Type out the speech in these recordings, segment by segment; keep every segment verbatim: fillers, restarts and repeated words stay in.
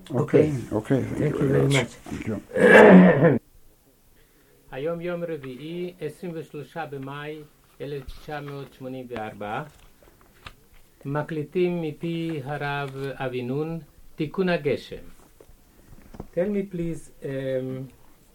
Okay, okay, thank, Thank you you very much. Thank you. היום יום רביעי, עשרים ושלושה במאי אלף תשע מאות שמונים וארבע. מקליטים מפי הרב אבינון, תיקון הגשם. Tell me please um,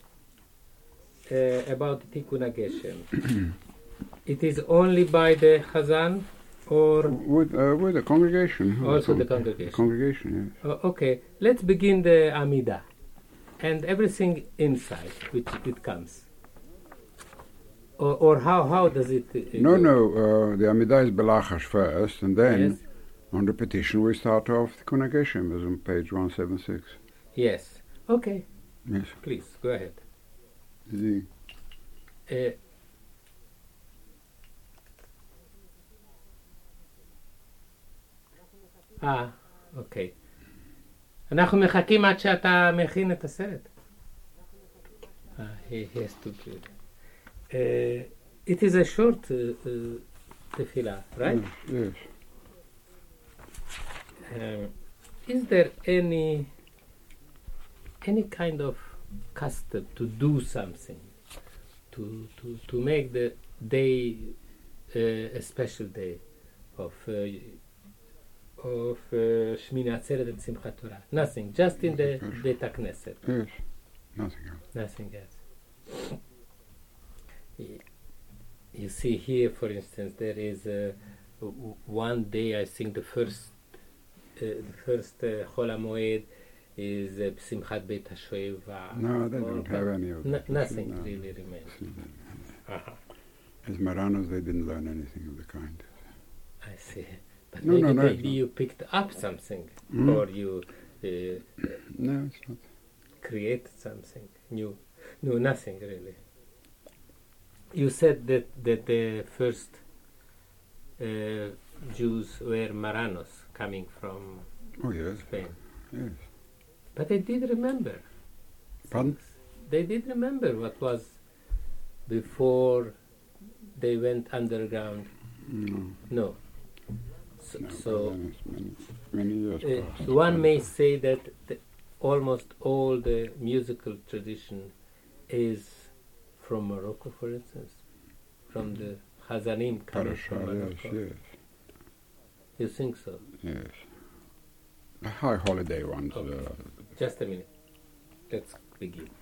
uh, about תיקון הגשם. It is only by the Chazan or With, uh, with the congregation. also the Con- congregation? Congregation, yes. Uh, okay, let's begin the Amida and everything inside which it comes. Or, or how, how does it uh, No, go? no, uh, the Amidah is Belachash first, and then Yes. on the petition we start off the congregation, as on page one seventy-six. Yes. Okay, Yes. please, go ahead. The, Uh, אה, אוקיי. אנחנו מחכים עד שאתה מכין את הסרט. אה, he has to do it. Uh, it is a short uh, uh, tefillah, right? yes, yes. Um, is there any any kind of custom to do something to to to make the day uh, a special day of uh, of uh, Shmini Atzeret and Simchat Torah? Nothing, just in the Bet HaKnesset. Yes, nothing else. Nothing else. Y- You see here, for instance, there is uh, w- one day. I think the first, uh, the first uh, Chol HaMoed is uh, Simchat Beit HaShoeva. No, they or- don't have any of No- that. nothing No. really remains. Uh-huh. As Maranos, they didn't learn anything of the kind. I see. But No, maybe, no, no, maybe it's not. you picked up something, Mm. or you uh, No, it's not. created something new. No, nothing really. You said that that the first uh, Jews were Maranos coming from Oh, yes, Spain, yes. but they did remember. Pardon? They did remember what was before they went underground. No, No. So, no, so but then it's many, many years uh, past. one may say that the, almost all the musical tradition is from Morocco, for instance, from the Chazanim coming Parasha, from yes, Morocco. yes, You think so? yes. The high holiday ones. Okay. Uh, Just a minute. Let's begin.